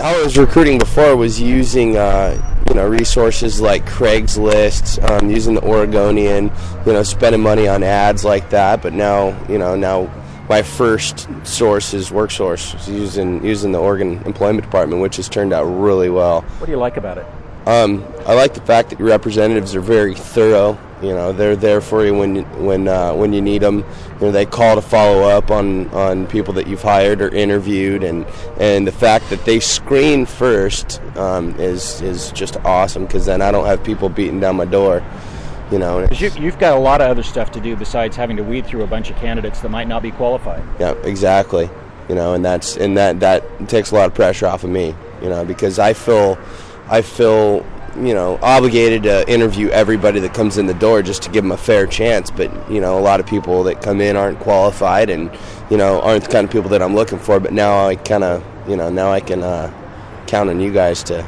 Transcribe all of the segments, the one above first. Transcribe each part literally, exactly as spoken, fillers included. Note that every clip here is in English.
how I was recruiting before was using uh, you know resources like Craigslist, um, using the Oregonian, you know, spending money on ads like that. But now, you know, now my first source is WorkSource, using using the Oregon Employment Department, which has turned out really well. What do you like about it? Um, I like the fact that your representatives are very thorough. You know, they're there for you when when uh, when you need them. You know, they call to follow up on, on people that you've hired or interviewed, and, and the fact that they screen first um, is is just awesome, because then I don't have people beating down my door. You know, you, you've got a lot of other stuff to do besides having to weed through a bunch of candidates that might not be qualified. Yeah, exactly. You know, and that's and that that takes a lot of pressure off of me. You know, because I feel I feel. you know, obligated to interview everybody that comes in the door just to give them a fair chance. But, you know, a lot of people that come in aren't qualified and, you know, aren't the kind of people that I'm looking for. But now I kind of, you know, now I can uh, count on you guys to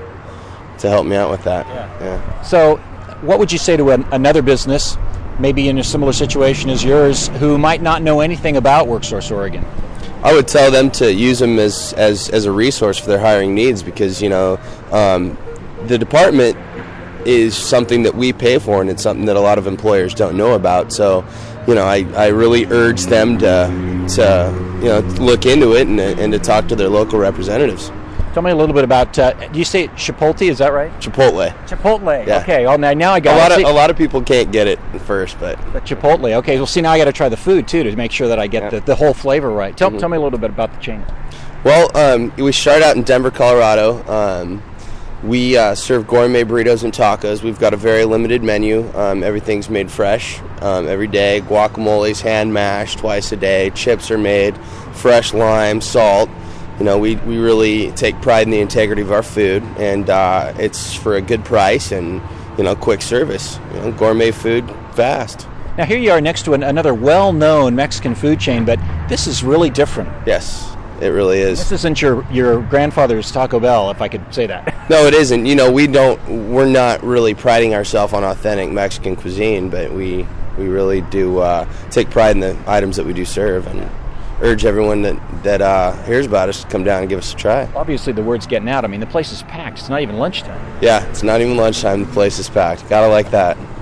to help me out with that. Yeah. Yeah. So what would you say to an, another business, maybe in a similar situation as yours, who might not know anything about WorkSource Oregon? I would tell them to use them as, as, as a resource for their hiring needs, because, you know, um, the department is something that we pay for, and it's something that a lot of employers don't know about. So, you know, I, I really urge them to, to you know, look into it and, and to talk to their local representatives. Tell me a little bit about, uh, do you say Chipotle, is that right? Chipotle. Chipotle, yeah. Okay. Oh, now, now I got a lot it. Of, a lot of people can't get it at first, but... But Chipotle, okay. Well, see, now I got to try the food, too, to make sure that I get yeah. the, the whole flavor right. Tell, mm-hmm. tell me a little bit about the chain. Well, um, we started out in Denver, Colorado. Um, we uh, serve gourmet burritos and tacos. We've got a very limited menu. Um, everything's made fresh um, every day. Guacamole's hand mashed twice a day. Chips are made, fresh lime, salt. You know, we, we really take pride in the integrity of our food, and uh, it's for a good price and, you know, quick service. You know, gourmet food, fast. Now, here you are next to an, another well-known Mexican food chain, but this is really different. Yes, it really is. This isn't your, your grandfather's Taco Bell, if I could say that. No, it isn't. You know, we don't, we're not really priding ourselves on authentic Mexican cuisine, but we, we really do uh, take pride in the items that we do serve, and urge everyone that, that uh, hears about us to come down and give us a try. Obviously, the word's getting out. I mean, the place is packed. It's not even lunchtime. Yeah, it's not even lunchtime. The place is packed. Gotta like that.